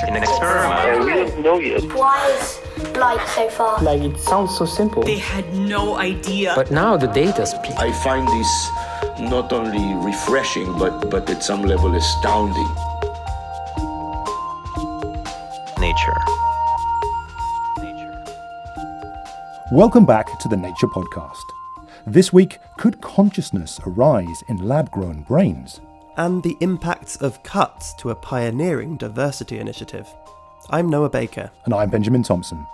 in an experiment. We don't know yet. Why is light so far? Like, it sounds so simple. They had no idea. But now the data speaks. I find this not only refreshing, but at some level astounding. Nature. Welcome back to the Nature Podcast. This week, could consciousness arise in lab-grown brains? And the impacts of cuts to a pioneering diversity initiative. I'm Noah Baker. And I'm Benjamin Thompson.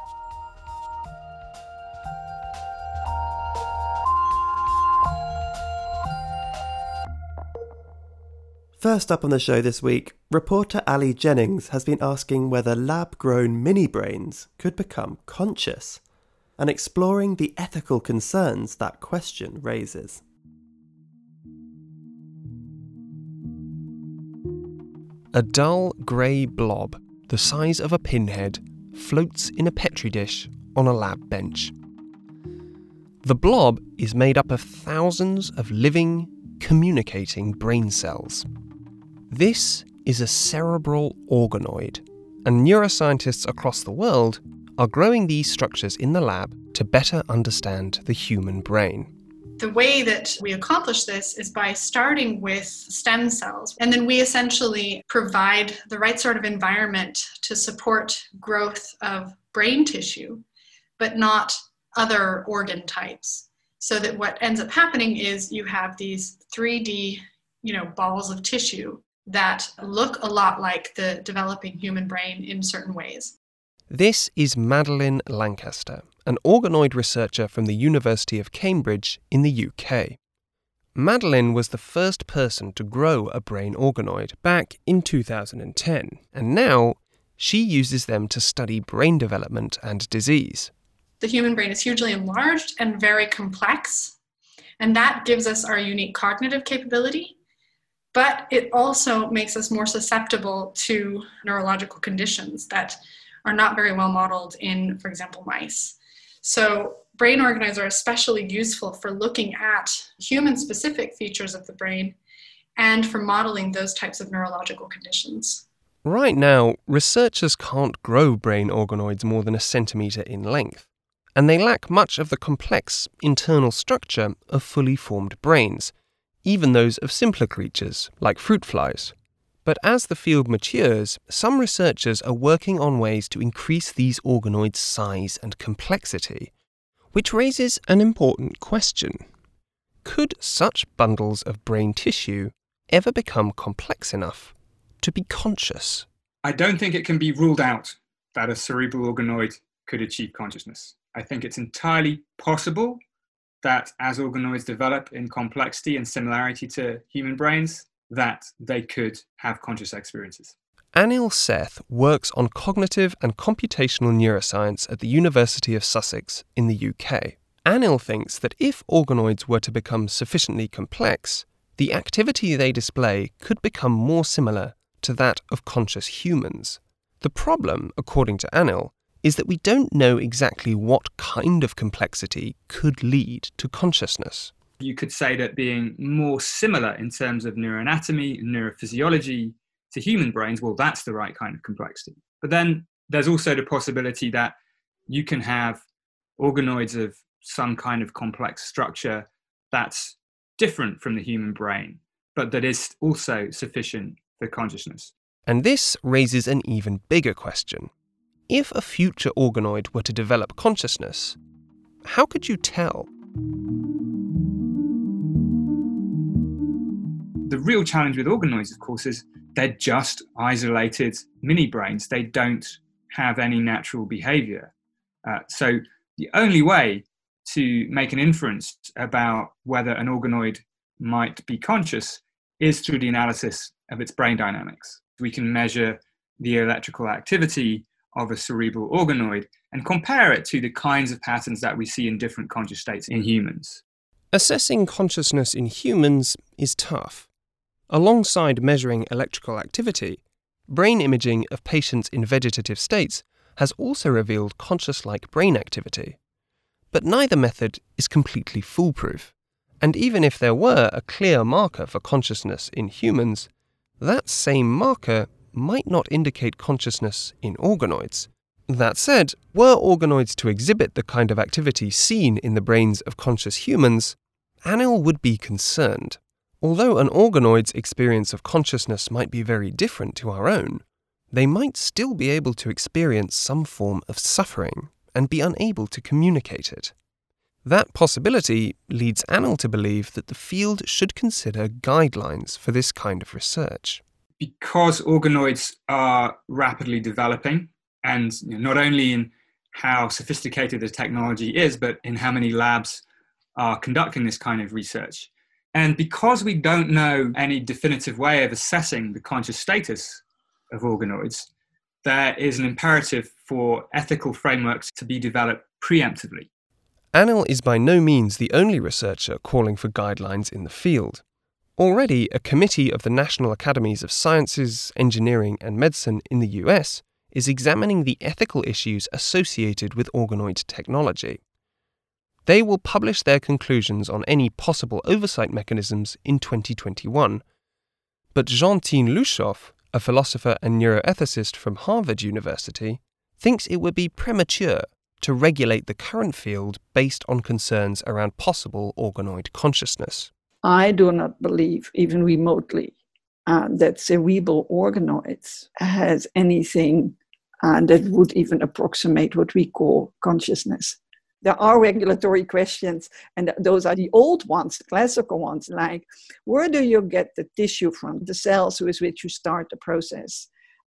First up on the show this week, reporter Ali Jennings has been asking whether lab-grown mini-brains could become conscious, and exploring the ethical concerns that question raises. A dull grey blob, the size of a pinhead, floats in a petri dish on a lab bench. The blob is made up of thousands of living, communicating brain cells. This is a cerebral organoid, and neuroscientists across the world are growing these structures in the lab to better understand the human brain. The way that we accomplish this is by starting with stem cells, and then we essentially provide the right sort of environment to support growth of brain tissue, but not other organ types. So that what ends up happening is you have these 3D, balls of tissue that look a lot like the developing human brain in certain ways. This is Madeleine Lancaster, an organoid researcher from the University of Cambridge in the UK. Madeleine was the first person to grow a brain organoid back in 2010, and now she uses them to study brain development and disease. The human brain is hugely enlarged and very complex, and that gives us our unique cognitive capability, but it also makes us more susceptible to neurological conditions that are not very well modeled in, for example, mice. So brain organoids are especially useful for looking at human-specific features of the brain and for modeling those types of neurological conditions. Right now, researchers can't grow brain organoids more than 1 centimetre in length, and they lack much of the complex internal structure of fully formed brains, even those of simpler creatures like fruit flies. But as the field matures, some researchers are working on ways to increase these organoids' size and complexity, which raises an important question. Could such bundles of brain tissue ever become complex enough to be conscious? I don't think it can be ruled out that a cerebral organoid could achieve consciousness. I think it's entirely possible that as organoids develop in complexity and similarity to human brains, that they could have conscious experiences. Anil Seth works on cognitive and computational neuroscience at the University of Sussex in the UK. Anil thinks that if organoids were to become sufficiently complex, the activity they display could become more similar to that of conscious humans. The problem, according to Anil, is that we don't know exactly what kind of complexity could lead to consciousness. You could say that being more similar in terms of neuroanatomy and neurophysiology to human brains, well, that's the right kind of complexity. But then there's also the possibility that you can have organoids of some kind of complex structure that's different from the human brain, but that is also sufficient for consciousness. And this raises an even bigger question. If a future organoid were to develop consciousness, how could you tell? The real challenge with organoids, of course, is they're just isolated mini brains. They don't have any natural behavior. So the only way to make an inference about whether an organoid might be conscious is through the analysis of its brain dynamics. We can measure the electrical activity of a cerebral organoid and compare it to the kinds of patterns that we see in different conscious states in humans. Assessing consciousness in humans is tough. Alongside measuring electrical activity, brain imaging of patients in vegetative states has also revealed conscious-like brain activity. But neither method is completely foolproof, and even if there were a clear marker for consciousness in humans, that same marker might not indicate consciousness in organoids. That said, were organoids to exhibit the kind of activity seen in the brains of conscious humans, Anil would be concerned. Although an organoid's experience of consciousness might be very different to our own, they might still be able to experience some form of suffering and be unable to communicate it. That possibility leads Anil to believe that the field should consider guidelines for this kind of research. Because organoids are rapidly developing, and not only in how sophisticated the technology is, but in how many labs are conducting this kind of research. And because we don't know any definitive way of assessing the conscious status of organoids, there is an imperative for ethical frameworks to be developed preemptively. Anil is by no means the only researcher calling for guidelines in the field. Already, a committee of the National Academies of Sciences, Engineering and Medicine in the US is examining the ethical issues associated with organoid technology. They will publish their conclusions on any possible oversight mechanisms in 2021. But Jean-Tine Lushoff, a philosopher and neuroethicist from Harvard University, thinks it would be premature to regulate the current field based on concerns around possible organoid consciousness. I do not believe, even remotely, that cerebral organoids has anything that would even approximate what we call consciousness. There are regulatory questions, and those are the old ones, the classical ones, like where do you get the tissue from, the cells with which you start the process?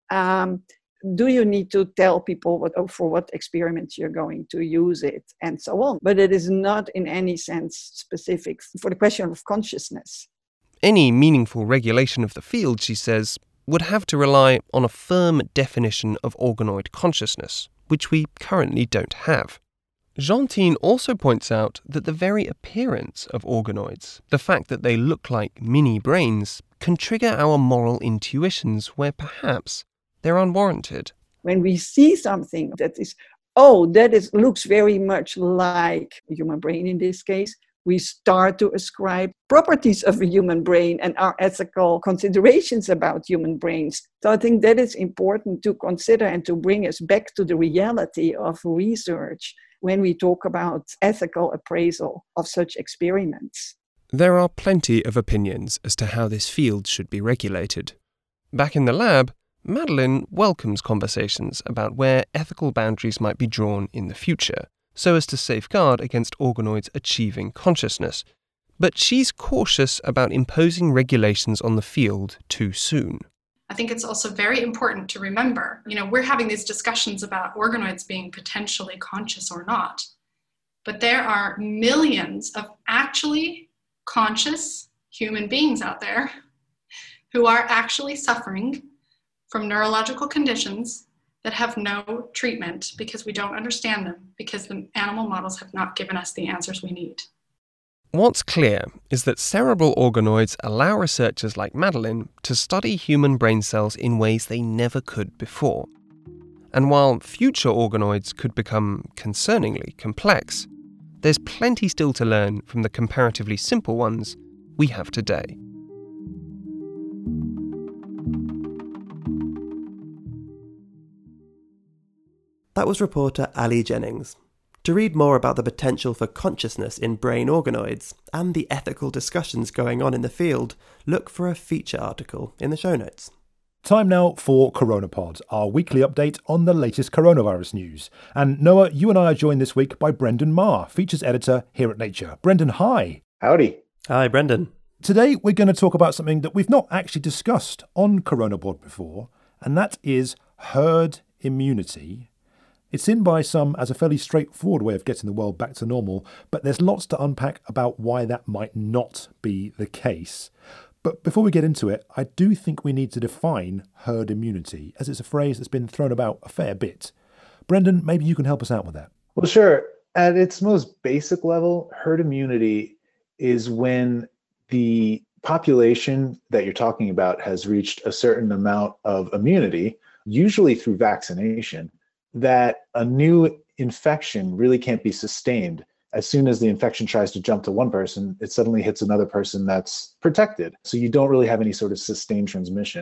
Do you need to tell people for what experiments you're going to use it, and so on? But it is not in any sense specific for the question of consciousness. Any meaningful regulation of the field, she says, would have to rely on a firm definition of organoid consciousness, which we currently don't have. Jean-Tine also points out that the very appearance of organoids, the fact that they look like mini brains, can trigger our moral intuitions where perhaps they're unwarranted. When we see something that looks very much like a human brain in this case, we start to ascribe properties of a human brain and our ethical considerations about human brains. So I think that is important to consider and to bring us back to the reality of research when we talk about ethical appraisal of such experiments. There are plenty of opinions as to how this field should be regulated. Back in the lab, Madeleine welcomes conversations about where ethical boundaries might be drawn in the future, so as to safeguard against organoids achieving consciousness. But she's cautious about imposing regulations on the field too soon. I think it's also very important to remember, we're having these discussions about organoids being potentially conscious or not, but there are millions of actually conscious human beings out there who are actually suffering from neurological conditions that have no treatment because we don't understand them, because the animal models have not given us the answers we need. What's clear is that cerebral organoids allow researchers like Madeleine to study human brain cells in ways they never could before. And while future organoids could become concerningly complex, there's plenty still to learn from the comparatively simple ones we have today. That was reporter Ali Jennings. To read more about the potential for consciousness in brain organoids and the ethical discussions going on in the field, look for a feature article in the show notes. Time now for CoronaPod, our weekly update on the latest coronavirus news. And Noah, you and I are joined this week by Brendan Marr, features editor here at Nature. Brendan, hi. Howdy. Hi, Brendan. Today we're going to talk about something that we've not actually discussed on CoronaPod before, and that is herd immunity. It's seen by some as a fairly straightforward way of getting the world back to normal, but there's lots to unpack about why that might not be the case. But before we get into it, I do think we need to define herd immunity, as it's a phrase that's been thrown about a fair bit. Brendan, maybe you can help us out with that. Well, sure. At its most basic level, herd immunity is when the population that you're talking about has reached a certain amount of immunity, usually through vaccination, that a new infection really can't be sustained. As soon as the infection tries to jump to one person, it suddenly hits another person that's protected. So you don't really have any sort of sustained transmission.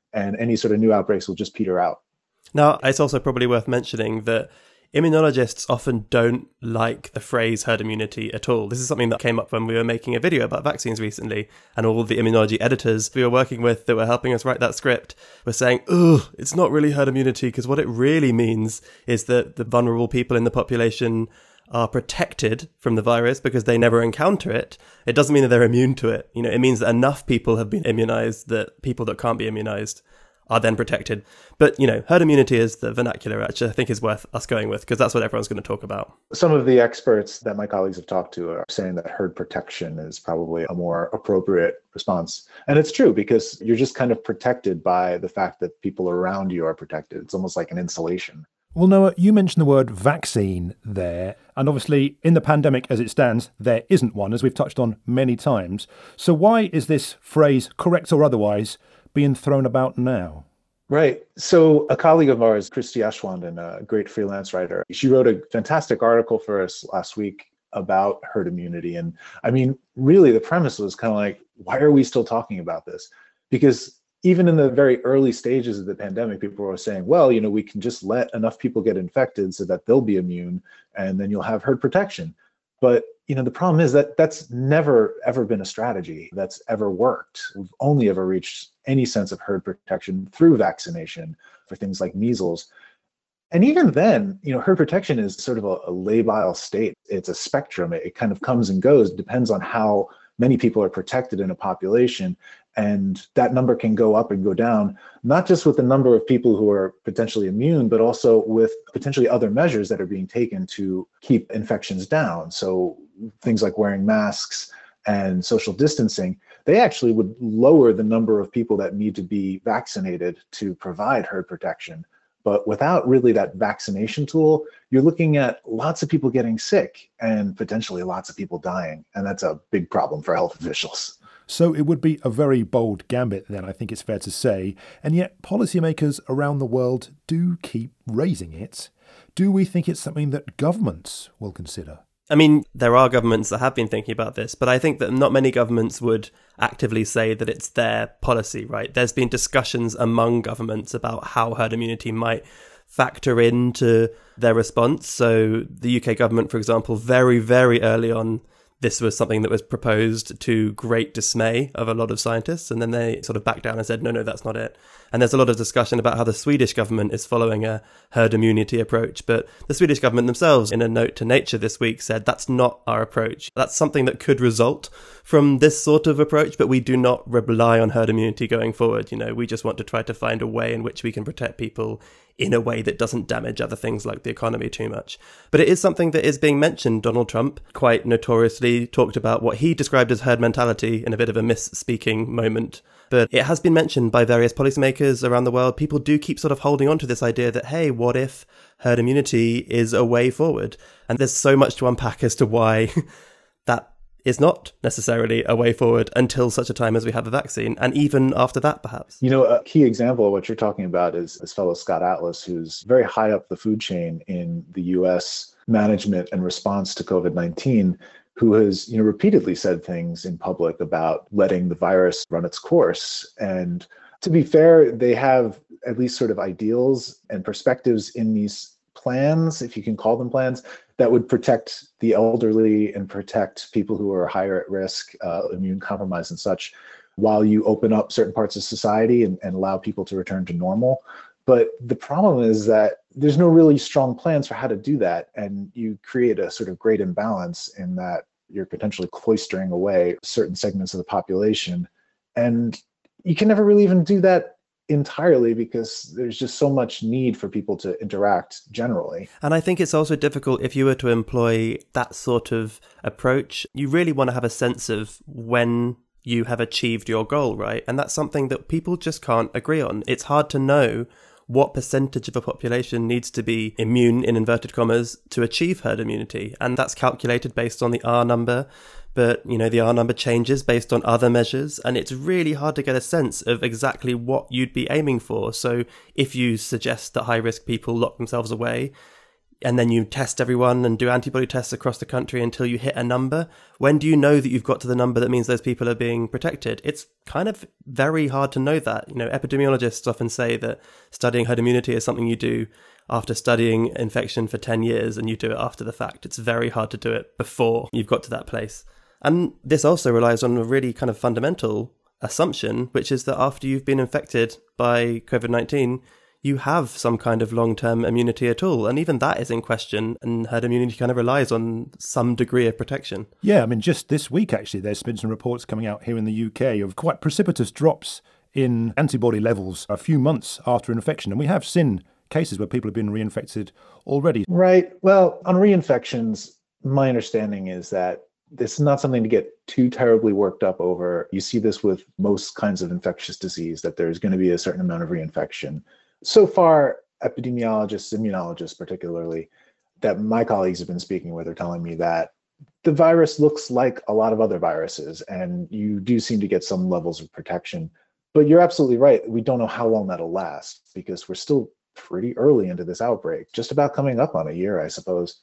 and any sort of new outbreaks will just peter out. Now, it's also probably worth mentioning that immunologists often don't like the phrase herd immunity at all. This is something that came up when we were making a video about vaccines recently, and all the immunology editors we were working with that were helping us write that script were saying, "Ugh, it's not really herd immunity, because what it really means is that the vulnerable people in the population are protected from the virus because they never encounter it. It doesn't mean that they're immune to it. It means that enough people have been immunized that people that can't be immunized are then protected." But, herd immunity is the vernacular, actually, I think is worth us going with, because that's what everyone's going to talk about. Some of the experts that my colleagues have talked to are saying that herd protection is probably a more appropriate response. And it's true, because you're just kind of protected by the fact that people around you are protected. It's almost like an insulation. Well, Noah, you mentioned the word vaccine there, and obviously in the pandemic as it stands, there isn't one, as we've touched on many times. So why is this phrase, correct or otherwise, being thrown about now? Right. So a colleague of ours, Christy Ashwand, a great freelance writer, she wrote a fantastic article for us last week about herd immunity. And I mean, really, the premise was kind of like, why are we still talking about this? Because even in the very early stages of the pandemic, people were saying, well, we can just let enough people get infected so that they'll be immune, and then you'll have herd protection. But, the problem is that that's never, ever been a strategy that's ever worked. We've only ever reached any sense of herd protection through vaccination for things like measles. And even then, herd protection is sort of a labile state. It's a spectrum. It kind of comes and goes, depends on how many people are protected in a population. And that number can go up and go down, not just with the number of people who are potentially immune, but also with potentially other measures that are being taken to keep infections down. So things like wearing masks and social distancing, they actually would lower the number of people that need to be vaccinated to provide herd protection. But without really that vaccination tool, you're looking at lots of people getting sick and potentially lots of people dying. And that's a big problem for health officials. So it would be a very bold gambit then, I think it's fair to say. And yet policymakers around the world do keep raising it. Do we think it's something that governments will consider? I mean, there are governments that have been thinking about this, but I think that not many governments would actively say that it's their policy, right? There's been discussions among governments about how herd immunity might factor into their response. So the UK government, for example, very, very early on, this was something that was proposed to great dismay of a lot of scientists, and then they sort of backed down and said, no, that's not it. And there's a lot of discussion about how the Swedish government is following a herd immunity approach, but the Swedish government themselves, in a note to Nature this week, said that's not our approach. That's something that could result from this sort of approach, but we do not rely on herd immunity going forward. We just want to try to find a way in which we can protect people in a way that doesn't damage other things like the economy too much. But it is something that is being mentioned. Donald Trump quite notoriously talked about what he described as herd mentality in a bit of a misspeaking moment. But it has been mentioned by various policymakers around the world. People do keep sort of holding on to this idea that, hey, what if herd immunity is a way forward? And there's so much to unpack as to why that is not necessarily a way forward until such a time as we have a vaccine, and even after that, perhaps. A key example of what you're talking about is this fellow Scott Atlas, who's very high up the food chain in the U.S. management and response to COVID-19, who has repeatedly said things in public about letting the virus run its course. And to be fair, they have at least sort of ideals and perspectives in these plans, if you can call them plans, that would protect the elderly and protect people who are higher at risk, immune compromised and such, while you open up certain parts of society and allow people to return to normal. But the problem is that there's no really strong plans for how to do that. And you create a sort of great imbalance in that you're potentially cloistering away certain segments of the population. And you can never really even do that entirely because there's just so much need for people to interact generally. And I think it's also difficult if you were to employ that sort of approach. You really want to have a sense of when you have achieved your goal, right? And that's something that people just can't agree on. It's hard to know what percentage of a population needs to be immune, in inverted commas, to achieve herd immunity. And that's calculated based on the R number. But, the R number changes based on other measures, and it's really hard to get a sense of exactly what you'd be aiming for. So if you suggest that high-risk people lock themselves away, and then you test everyone and do antibody tests across the country until you hit a number. When do you know that you've got to the number that means those people are being protected? It's kind of very hard to know that. Epidemiologists often say that studying herd immunity is something you do after studying infection for 10 years and you do it after the fact. It's very hard to do it before you've got to that place. And this also relies on a really kind of fundamental assumption, which is that after you've been infected by COVID-19, you have some kind of long-term immunity at all. And even that is in question, and herd immunity kind of relies on some degree of protection. Yeah, I mean, just this week, actually, there's been some reports coming out here in the UK of quite precipitous drops in antibody levels a few months after infection. And we have seen cases where people have been reinfected already. Right. Well, on reinfections, my understanding is that this is not something to get too terribly worked up over. You see this with most kinds of infectious disease, that there's going to be a certain amount of reinfection. So far, epidemiologists, immunologists particularly, that my colleagues have been speaking with are telling me that the virus looks like a lot of other viruses, and you do seem to get some levels of protection. But you're absolutely right. We don't know how long that'll last, because we're still pretty early into this outbreak, just about coming up on a year, I suppose.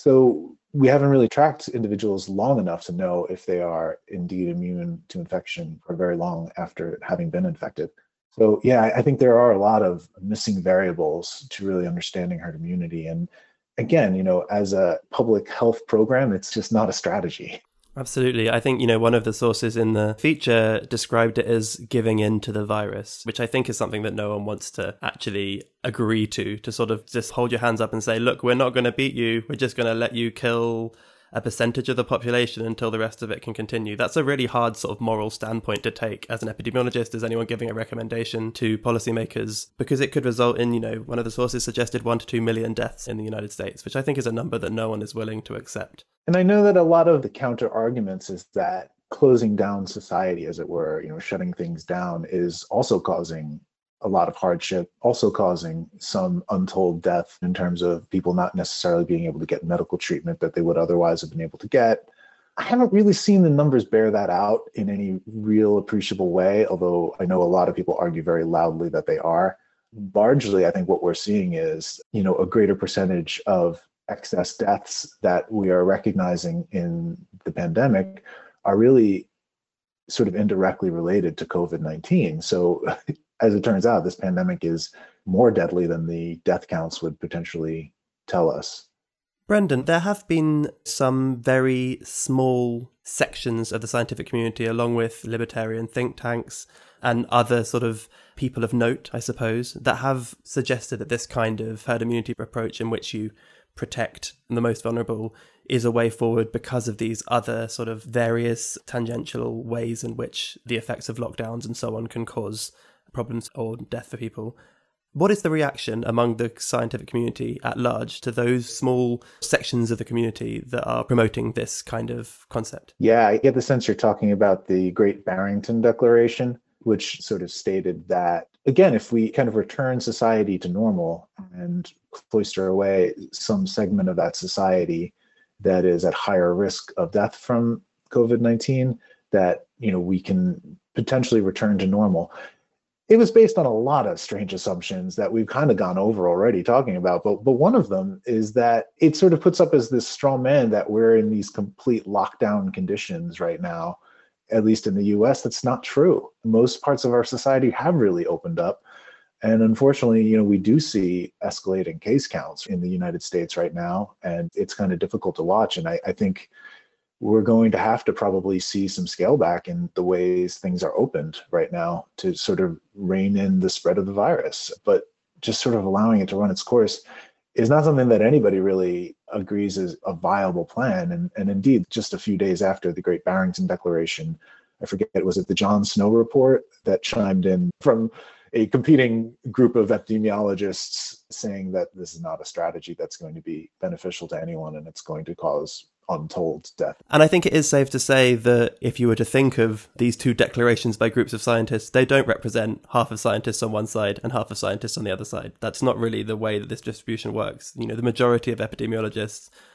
So we haven't really tracked individuals long enough to know if they are indeed immune to infection for very long after having been infected. So yeah, I think there are a lot of missing variables to really understanding herd immunity. And again, as a public health program, it's just not a strategy. Absolutely. I think, one of the sources in the feature described it as giving in to the virus, which I think is something that no one wants to actually agree to sort of just hold your hands up and say, look, we're not going to beat you. We're just going to let you kill a percentage of the population until the rest of it can continue. That's a really hard sort of moral standpoint to take as an epidemiologist, as anyone giving a recommendation to policymakers, because it could result in, one of the sources suggested 1 to 2 million deaths in the United States, which I think is a number that no one is willing to accept. And I know that a lot of the counter arguments is that closing down society, as it were, shutting things down, is also causing a lot of hardship, also causing some untold death in terms of people not necessarily being able to get medical treatment that they would otherwise have been able to get. I haven't really seen the numbers bear that out in any real appreciable way, although I know a lot of people argue very loudly that they are. Largely, I think what we're seeing is, a greater percentage of excess deaths that we are recognizing in the pandemic are really sort of indirectly related to COVID-19. So as it turns out, this pandemic is more deadly than the death counts would potentially tell us. Brendan, there have been some very small sections of the scientific community, along with libertarian think tanks and other sort of people of note, I suppose, that have suggested that this kind of herd immunity approach, in which you protect the most vulnerable, is a way forward because of these other sort of various tangential ways in which the effects of lockdowns and so on can cause problems or death for people. What is the reaction among the scientific community at large to those small sections of the community that are promoting this kind of concept? Yeah, I get the sense you're talking about the Great Barrington Declaration, which sort of stated that, again, if we kind of return society to normal and cloister away some segment of that society that is at higher risk of death from COVID-19, that, we can potentially return to normal. It was based on a lot of strange assumptions that we've kind of gone over already talking about. But one of them is that it sort of puts up as this straw man that we're in these complete lockdown conditions right now, at least in the US. That's not true. Most parts of our society have really opened up. And unfortunately, we do see escalating case counts in the United States right now. And it's kind of difficult to watch. And I think we're going to have to probably see some scale back in the ways things are opened right now to sort of rein in the spread of the virus. But just sort of allowing it to run its course is not something that anybody really agrees is a viable plan. And indeed, just a few days after the Great Barrington Declaration, I forget, was it the John Snow report that chimed in from a competing group of epidemiologists saying that this is not a strategy that's going to be beneficial to anyone and it's going to cause untold death. And I think it is safe to say that if you were to think of these two declarations by groups of scientists, they don't represent half of scientists on one side and half of scientists on the other side. That's not really the way that this distribution works. The majority of epidemiologists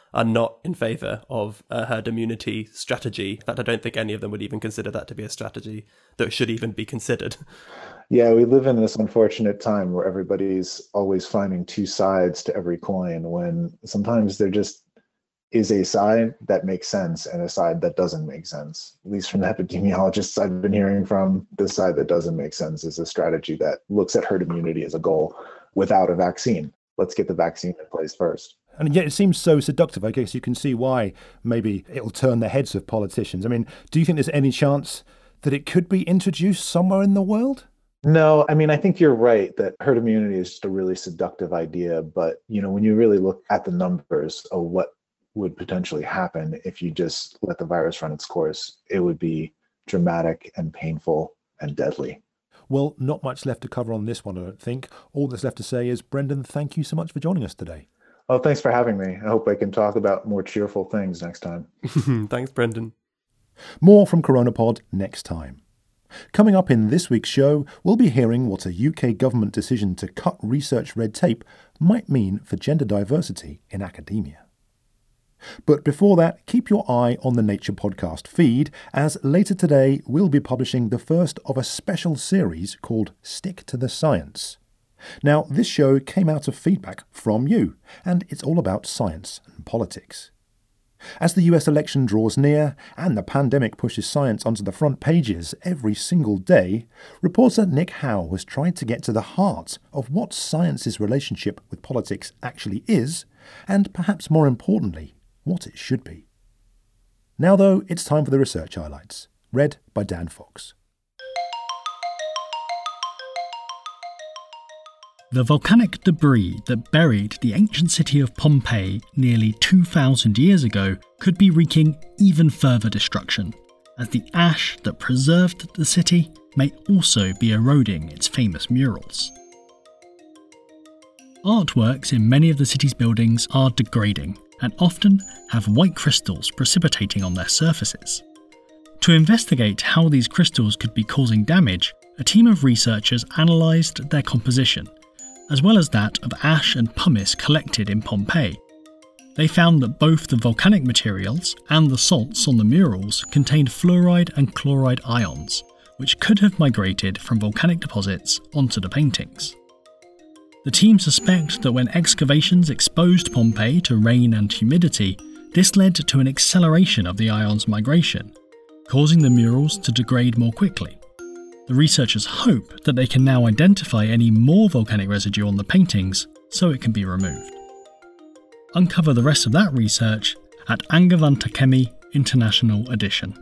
are not in favour of a herd immunity strategy. In fact, I don't think any of them would even consider that to be a strategy that should even be considered. Yeah, we live in this unfortunate time where everybody's always finding two sides to every coin, when sometimes there just is a side that makes sense and a side that doesn't make sense. At least from the epidemiologists I've been hearing from, the side that doesn't make sense is a strategy that looks at herd immunity as a goal without a vaccine. Let's get the vaccine in place first. And yet it seems so seductive. I guess you can see why maybe it'll turn the heads of politicians. I mean, do you think there's any chance that it could be introduced somewhere in the world? No, I mean, I think you're right that herd immunity is just a really seductive idea. But, when you really look at the numbers of what would potentially happen if you just let the virus run its course, it would be dramatic and painful and deadly. Well, not much left to cover on this one, I don't think. All that's left to say is, Brendan, thank you so much for joining us today. Oh, thanks for having me. I hope I can talk about more cheerful things next time. Thanks, Brendan. More from CoronaPod next time. Coming up in this week's show, we'll be hearing what a UK government decision to cut research red tape might mean for gender diversity in academia. But before that, keep your eye on the Nature podcast feed, as later today we'll be publishing the first of a special series called Stick to the Science. Now, this show came out of feedback from you, and it's all about science and politics. As the US election draws near, and the pandemic pushes science onto the front pages every single day, reporter Nick Howe has tried to get to the heart of what science's relationship with politics actually is, and perhaps more importantly, what it should be. Now though, it's time for the research highlights, read by Dan Fox. The volcanic debris that buried the ancient city of Pompeii nearly 2,000 years ago could be wreaking even further destruction, as the ash that preserved the city may also be eroding its famous murals. Artworks in many of the city's buildings are degrading and often have white crystals precipitating on their surfaces. To investigate how these crystals could be causing damage, a team of researchers analysed their composition, as well as that of ash and pumice collected in Pompeii. They found that both the volcanic materials and the salts on the murals contained fluoride and chloride ions, which could have migrated from volcanic deposits onto the paintings. The team suspect that when excavations exposed Pompeii to rain and humidity, this led to an acceleration of the ions' migration, causing the murals to degrade more quickly. The researchers hope that they can now identify any more volcanic residue on the paintings so it can be removed. Uncover the rest of that research at Angewandte International Edition.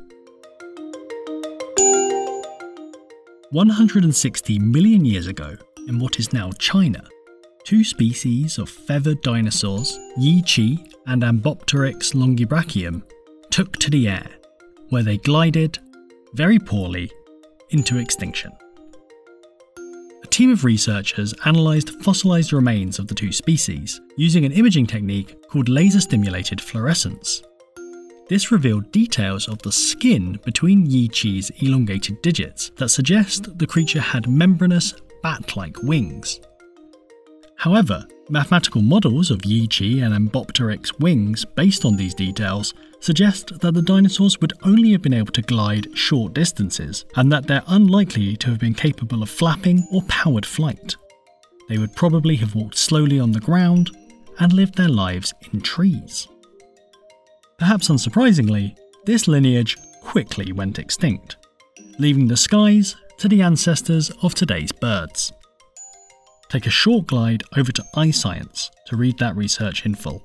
160 million years ago, in what is now China, two species of feathered dinosaurs, Yi-Chi and Ambopteryx longibrachium, took to the air, where they glided, very poorly, into extinction. A team of researchers analysed fossilised remains of the two species using an imaging technique called laser-stimulated fluorescence. This revealed details of the skin between Yi-Chi's elongated digits that suggest the creature had membranous, bat-like wings. However, mathematical models of Yi-Chi and Ambopteryx wings based on these details suggest that the dinosaurs would only have been able to glide short distances, and that they're unlikely to have been capable of flapping or powered flight. They would probably have walked slowly on the ground and lived their lives in trees. Perhaps unsurprisingly, this lineage quickly went extinct, leaving the skies to the ancestors of today's birds. Take a short glide over to iScience to read that research in full.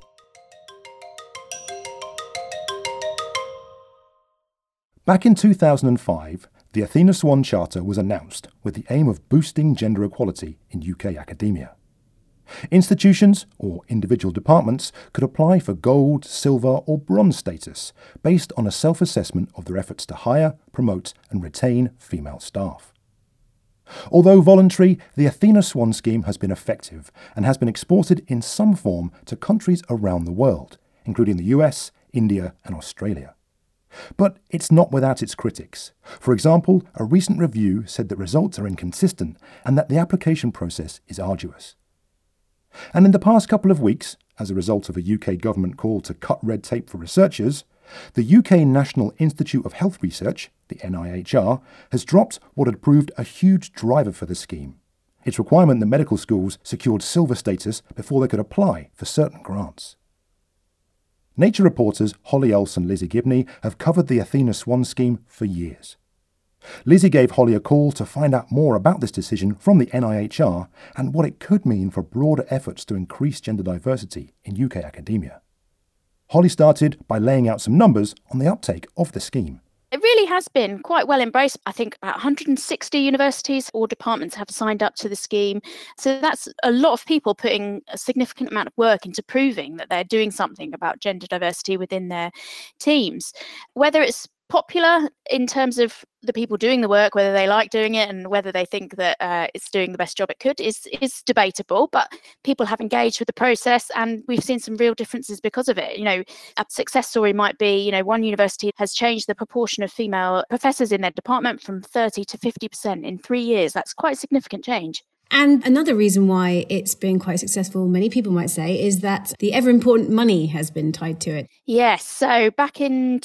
Back in 2005, the Athena Swan Charter was announced with the aim of boosting gender equality in UK academia. Institutions, or individual departments, could apply for gold, silver or bronze status based on a self-assessment of their efforts to hire, promote and retain female staff. Although voluntary, the Athena Swan scheme has been effective and has been exported in some form to countries around the world, including the US, India and Australia. But it's not without its critics. For example, a recent review said that results are inconsistent and that the application process is arduous. And in the past couple of weeks, as a result of a UK government call to cut red tape for researchers, the UK National Institute of Health Research, the NIHR, has dropped what had proved a huge driver for the scheme: its requirement that medical schools secured silver status before they could apply for certain grants. Nature reporters Holly Else and Lizzie Gibney have covered the Athena Swan scheme for years. Lizzie gave Holly a call to find out more about this decision from the NIHR and what it could mean for broader efforts to increase gender diversity in UK academia. Holly started by laying out some numbers on the uptake of the scheme. It really has been quite well embraced. I think about 160 universities or departments have signed up to the scheme. So that's a lot of people putting a significant amount of work into proving that they're doing something about gender diversity within their teams. Whether it's popular in terms of the people doing the work, whether they like doing it and whether they think that it's doing the best job it could is debatable, but people have engaged with the process and we've seen some real differences because of it. A success story might be, one university has changed the proportion of female professors in their department from 30 to 50% in 3 years. That's quite a significant change. And another reason why it's been quite successful, many people might say, is that the ever-important money has been tied to it. Yes. So back in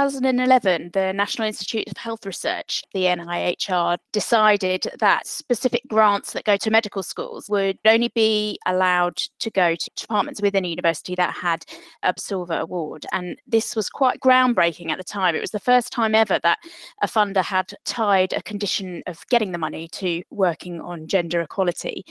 2011, the National Institute of Health Research, the NIHR, decided that specific grants that go to medical schools would only be allowed to go to departments within a university that had a silver award. And this was quite groundbreaking at the time. It was the first time ever that a funder had tied a condition of getting the money to working on gender equality.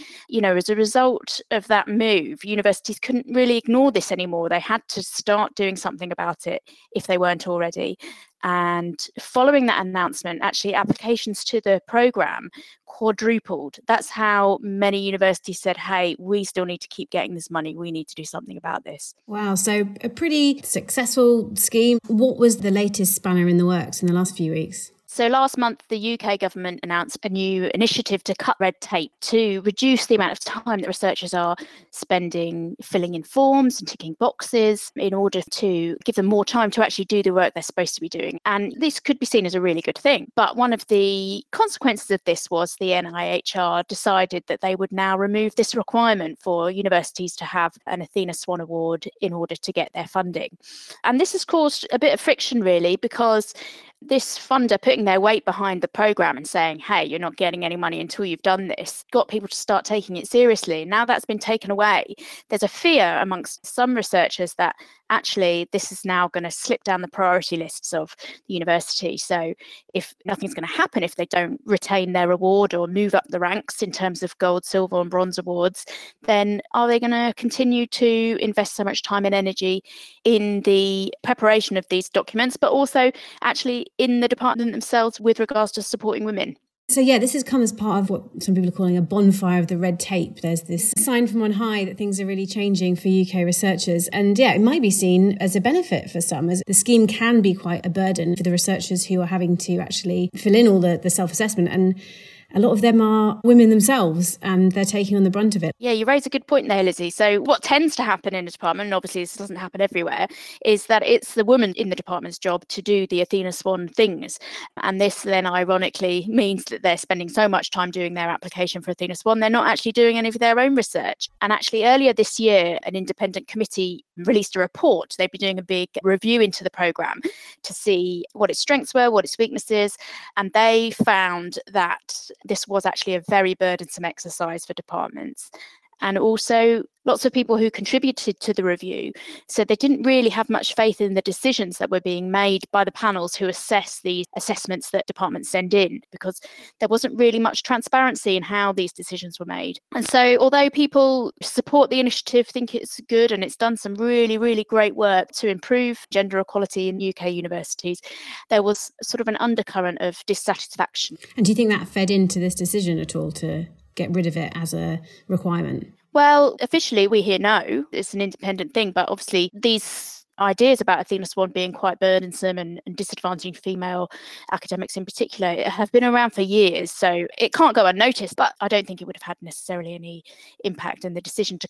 As a result of that move, universities couldn't really ignore this anymore. They had to start doing something about it if they weren't already. And following that announcement, actually applications to the programme quadrupled. That's how many universities said, hey, we still need to keep getting this money. We need to do something about this. Wow, so a pretty successful scheme. What was the latest spanner in the works in the last few weeks? So last month, the UK government announced a new initiative to cut red tape to reduce the amount of time that researchers are spending filling in forms and ticking boxes in order to give them more time to actually do the work they're supposed to be doing. And this could be seen as a really good thing. But one of the consequences of this was the NIHR decided that they would now remove this requirement for universities to have an Athena Swan Award in order to get their funding. And this has caused a bit of friction, really, because this funder putting their weight behind the programme and saying, hey, you're not getting any money until you've done this, got people to start taking it seriously. Now that's been taken away. There's a fear amongst some researchers that actually this is now going to slip down the priority lists of the university. So if nothing's going to happen if they don't retain their award or move up the ranks in terms of gold, silver and bronze awards, then are they going to continue to invest so much time and energy in the preparation of these documents, but also actually in the department themselves with regards to supporting women? So yeah, this has come as part of what some people are calling a bonfire of the red tape. There's this sign from on high that things are really changing for UK researchers. And yeah, it might be seen as a benefit for some, as the scheme can be quite a burden for the researchers who are having to actually fill in all the self-assessment. And a lot of them are women themselves and they're taking on the brunt of it. Yeah, you raise a good point there, Lizzie. So what tends to happen in a department, and obviously this doesn't happen everywhere, is that it's the woman in the department's job to do the Athena Swan things. And this then ironically means that they're spending so much time doing their application for Athena Swan, they're not actually doing any of their own research. And actually earlier this year, an independent committee released a report. They've been doing a big review into the programme to see what its strengths were, what its weaknesses, and they found that this was actually a very burdensome exercise for departments. And also lots of people who contributed to the review said they didn't really have much faith in the decisions that were being made by the panels who assess the assessments that departments send in, because there wasn't really much transparency in how these decisions were made. And so although people support the initiative, think it's good and it's done some really, really great work to improve gender equality in UK universities, there was sort of an undercurrent of dissatisfaction. And do you think that fed into this decision at all to get rid of it as a requirement? Well, officially we hear no, it's an independent thing, but obviously these ideas about Athena Swan being quite burdensome and disadvantaging female academics in particular have been around for years, so it can't go unnoticed, but I don't think it would have had necessarily any impact, and the decision to cut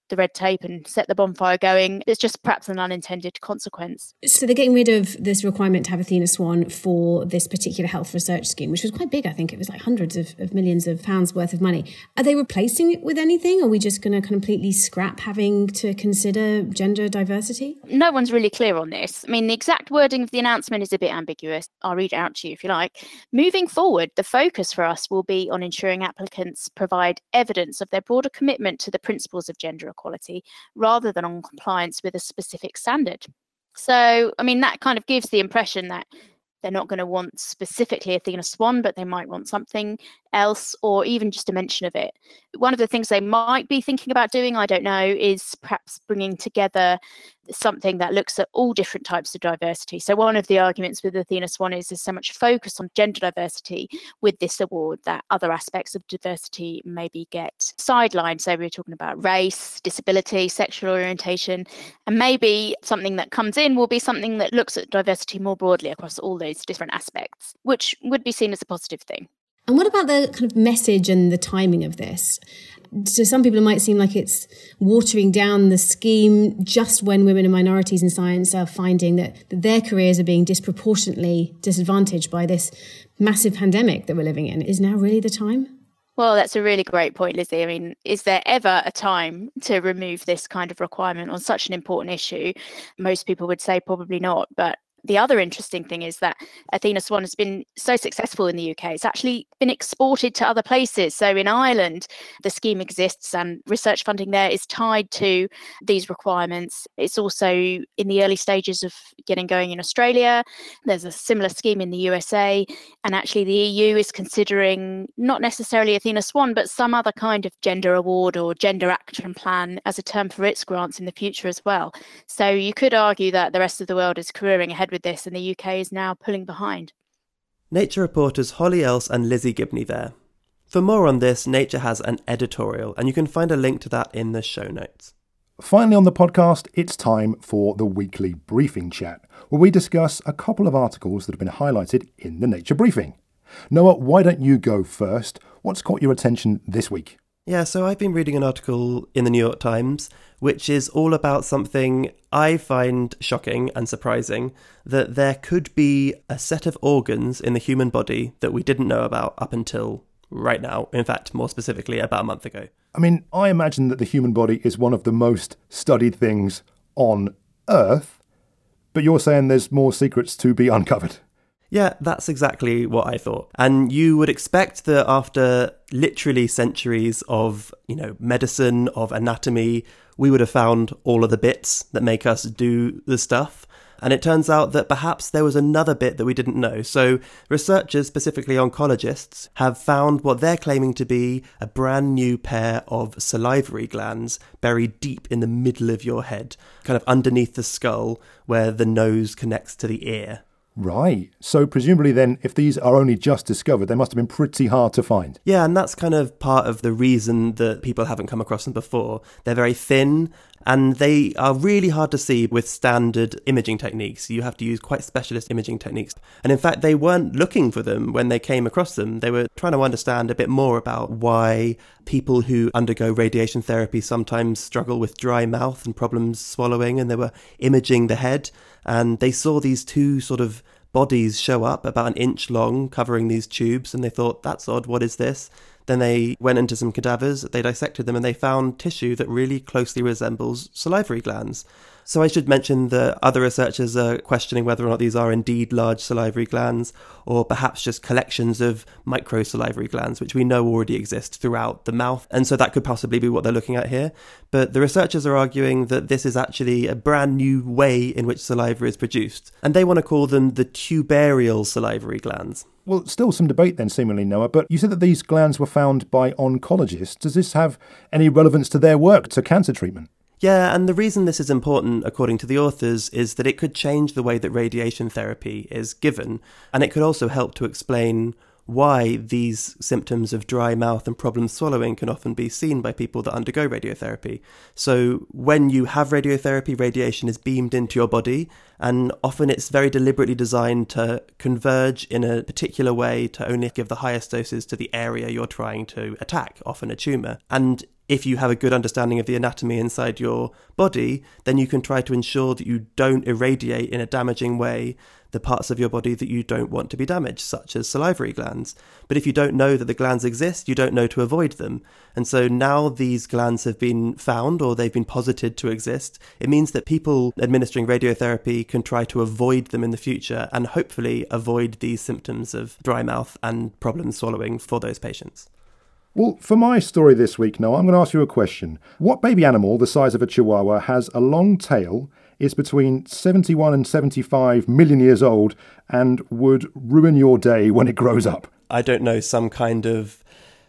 the red tape and set the bonfire going. It's just perhaps an unintended consequence. So they're getting rid of this requirement to have Athena Swan for this particular health research scheme, which was quite big. I think it was like hundreds of millions of pounds worth of money. Are they replacing it with anything? Are we just going to completely scrap having to consider gender diversity? No one's really clear on this. I mean, the exact wording of the announcement is a bit ambiguous. I'll read it out to you if you like. Moving forward, the focus for us will be on ensuring applicants provide evidence of their broader commitment to the principles of gender equality rather than on compliance with a specific standard. So, I mean, that kind of gives the impression that they're not going to want specifically Athena Swan, but they might want something else, or even just a mention of it. One of the things they might be thinking about doing, I don't know, is perhaps bringing together something that looks at all different types of diversity. So one of the arguments with Athena Swan is there's so much focus on gender diversity with this award that other aspects of diversity maybe get sidelined. So we're talking about race, disability, sexual orientation, and maybe something that comes in will be something that looks at diversity more broadly across all those different aspects, which would be seen as a positive thing. And what about the kind of message and the timing of this? To some people, it might seem like it's watering down the scheme just when women and minorities in science are finding that their careers are being disproportionately disadvantaged by this massive pandemic that we're living in. Is now really the time? Well, that's a really great point, Lizzie. I mean, is there ever a time to remove this kind of requirement on such an important issue? Most people would say probably not, but the other interesting thing is that Athena Swan has been so successful in the UK. It's actually been exported to other places. So in Ireland, the scheme exists and research funding there is tied to these requirements. It's also in the early stages of getting going in Australia. There's a similar scheme in the USA. And actually the EU is considering not necessarily Athena Swan, but some other kind of gender award or gender action plan as a term for its grants in the future as well. So you could argue that the rest of the world is careering ahead with this and the UK is now pulling behind. Nature reporters Holly Else and Lizzie Gibney there. For more on this, Nature has an editorial, and you can find a link to that in the show notes. Finally on the podcast, it's time for the weekly briefing chat, where we discuss a couple of articles that have been highlighted in the Nature briefing. Noah, why don't you go first? What's caught your attention this week? Yeah, so I've been reading an article in the New York Times, which is all about something I find shocking and surprising, that there could be a set of organs in the human body that we didn't know about up until right now. In fact, more specifically, about a month ago. I mean, I imagine that the human body is one of the most studied things on Earth, but you're saying there's more secrets to be uncovered. Yeah, that's exactly what I thought. And you would expect that after literally centuries of, medicine, of anatomy, we would have found all of the bits that make us do the stuff. And it turns out that perhaps there was another bit that we didn't know. So researchers, specifically oncologists, have found what they're claiming to be a brand new pair of salivary glands buried deep in the middle of your head, kind of underneath the skull where the nose connects to the ear. Right. So presumably then, if these are only just discovered, they must have been pretty hard to find. Yeah, and that's kind of part of the reason that people haven't come across them before. They're very thin, and they are really hard to see with standard imaging techniques. You have to use quite specialist imaging techniques. And in fact, they weren't looking for them when they came across them. They were trying to understand a bit more about why people who undergo radiation therapy sometimes struggle with dry mouth and problems swallowing, and they were imaging the head. And they saw these two sort of bodies show up about an inch long, covering these tubes, and they thought, that's odd, what is this? Then they went into some cadavers, they dissected them, and they found tissue that really closely resembles salivary glands. So I should mention that other researchers are questioning whether or not these are indeed large salivary glands, or perhaps just collections of microsalivary glands, which we know already exist throughout the mouth. And so that could possibly be what they're looking at here. But the researchers are arguing that this is actually a brand new way in which saliva is produced. And they want to call them the tubarial salivary glands. Well, still some debate then, seemingly, Noah, but you said that these glands were found by oncologists. Does this have any relevance to their work, to cancer treatment? Yeah, and the reason this is important, according to the authors, is that it could change the way that radiation therapy is given, and it could also help to explain why these symptoms of dry mouth and problems swallowing can often be seen by people that undergo radiotherapy. So when you have radiotherapy, radiation is beamed into your body, and often it's very deliberately designed to converge in a particular way to only give the highest doses to the area you're trying to attack, often a tumour. And if you have a good understanding of the anatomy inside your body, then you can try to ensure that you don't irradiate in a damaging way the parts of your body that you don't want to be damaged, such as salivary glands. But if you don't know that the glands exist, you don't know to avoid them. And so now these glands have been found, or they've been posited to exist. It means that people administering radiotherapy can try to avoid them in the future and hopefully avoid these symptoms of dry mouth and problems swallowing for those patients. Well, for my story this week, Noah, I'm going to ask you a question. What baby animal the size of a chihuahua has a long tail, is between 71 and 75 million years old, and would ruin your day when it grows up? I don't know, some kind of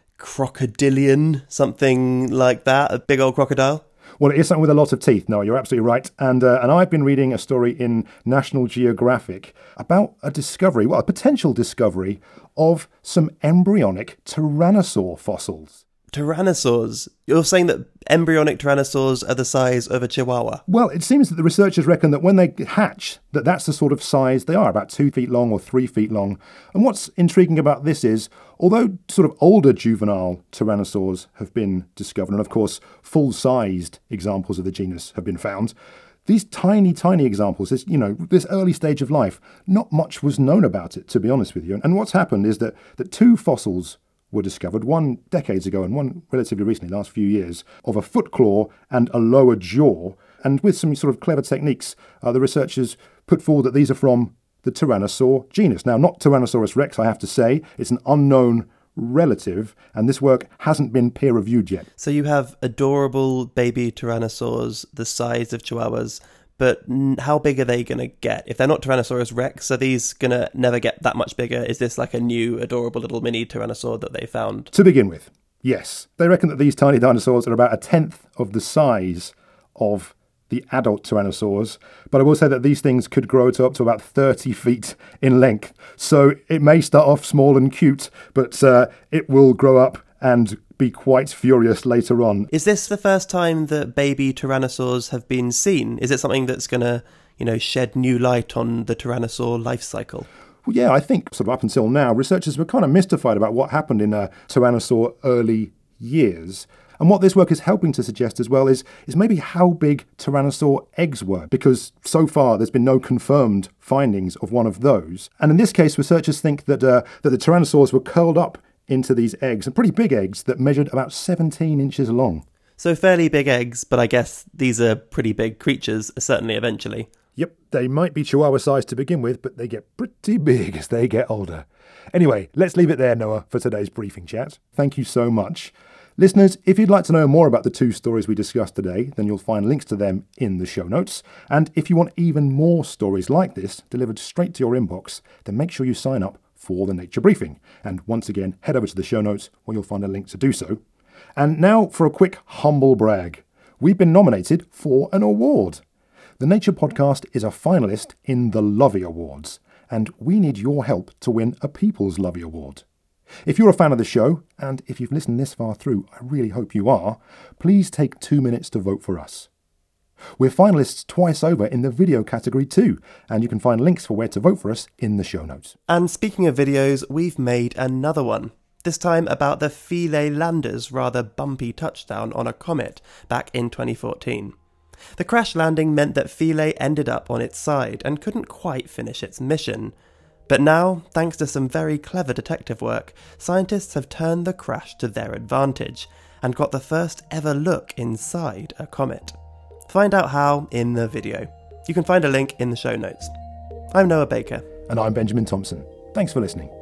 crocodilian, something like that, a big old crocodile? Well, it is something with a lot of teeth. No, you're absolutely right. And I've been reading a story in National Geographic about a potential discovery of some embryonic tyrannosaur fossils. Tyrannosaurs? You're saying that embryonic tyrannosaurs are the size of a chihuahua? Well, it seems that the researchers reckon that when they hatch, that's the sort of size they are, about 2 feet long or 3 feet long. And what's intriguing about this is, although sort of older juvenile tyrannosaurs have been discovered, and of course full-sized examples of the genus have been found, these tiny, tiny examples, this early stage of life, not much was known about it, to be honest with you. And what's happened is that 2 fossils were discovered, one decades ago and one relatively recently, last few years, of a foot claw and a lower jaw. And with some sort of clever techniques, the researchers put forward that these are from the Tyrannosaur genus. Now, not Tyrannosaurus rex, I have to say. It's an unknown relative, and this work hasn't been peer-reviewed yet. So you have adorable baby tyrannosaurs the size of chihuahuas, but how big are they going to get? If they're not Tyrannosaurus rex, are these going to never get that much bigger? Is this like a new adorable little mini tyrannosaur that they found? To begin with, yes. They reckon that these tiny dinosaurs are about 1/10 of the size of the adult tyrannosaurs, but I will say that these things could grow to up to about 30 feet in length. So it may start off small and cute, but it will grow up and be quite furious later on. Is this the first time that baby tyrannosaurs have been seen? Is it something that's going to, shed new light on the tyrannosaur life cycle? Well, yeah, I think sort of up until now, researchers were kind of mystified about what happened in tyrannosaur early years. And what this work is helping to suggest as well is maybe how big tyrannosaur eggs were, because so far there's been no confirmed findings of one of those. And in this case, researchers think that the tyrannosaurs were curled up into these eggs, and pretty big eggs that measured about 17 inches long. So fairly big eggs, but I guess these are pretty big creatures, certainly eventually. Yep, they might be chihuahua sized to begin with, but they get pretty big as they get older. Anyway, let's leave it there, Noah, for today's briefing chat. Thank you so much. Listeners, if you'd like to know more about the 2 stories we discussed today, then you'll find links to them in the show notes. And if you want even more stories like this delivered straight to your inbox, then make sure you sign up for the Nature Briefing. And once again, head over to the show notes where you'll find a link to do so. And now for a quick humble brag. We've been nominated for an award. The Nature Podcast is a finalist in the Lovey Awards, and we need your help to win a People's Lovey Award. If you're a fan of the show, and if you've listened this far through, I really hope you are, please take 2 minutes to vote for us. We're finalists twice over in the video category too, and you can find links for where to vote for us in the show notes. And speaking of videos, we've made another one. This time about the Philae lander's rather bumpy touchdown on a comet back in 2014. The crash landing meant that Philae ended up on its side and couldn't quite finish its mission. But now, thanks to some very clever detective work, scientists have turned the crash to their advantage and got the first ever look inside a comet. Find out how in the video. You can find a link in the show notes. I'm Noah Baker. And I'm Benjamin Thompson. Thanks for listening.